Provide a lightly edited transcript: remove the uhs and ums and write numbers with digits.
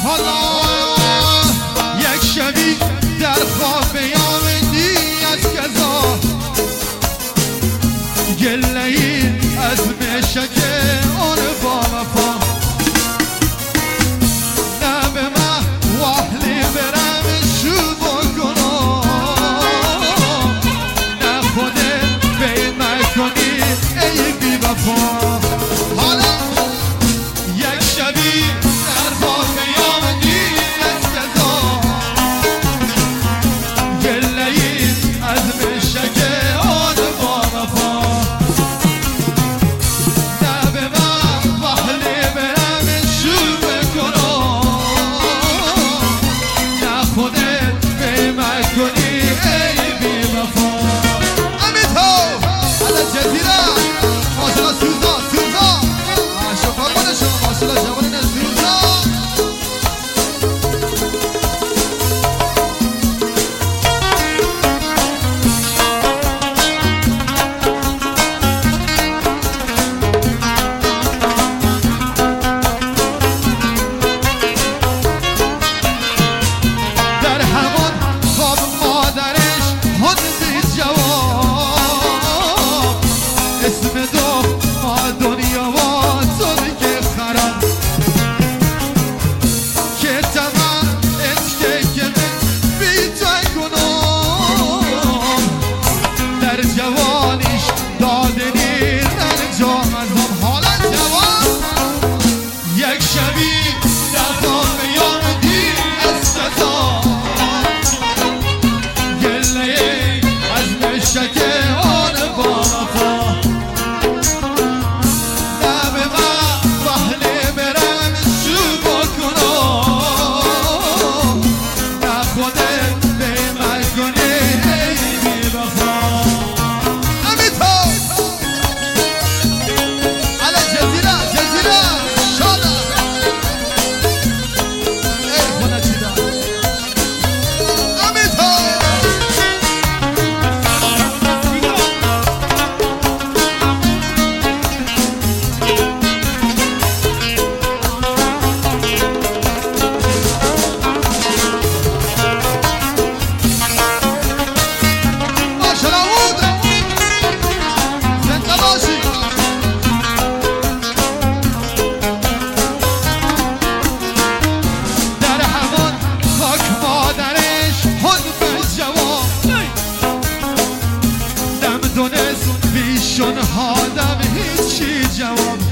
حالا یک شبی در خواب آمدی از کذا گله ای از مشک آن با وفا نه به من واحلی برم شو بکنم نه خودت بی مکنی ای بی وفا حالا یک شبی در خواب آمدی از کذا گله ای از مشک آن با وفا دونست بیشون هادم هیچی جواب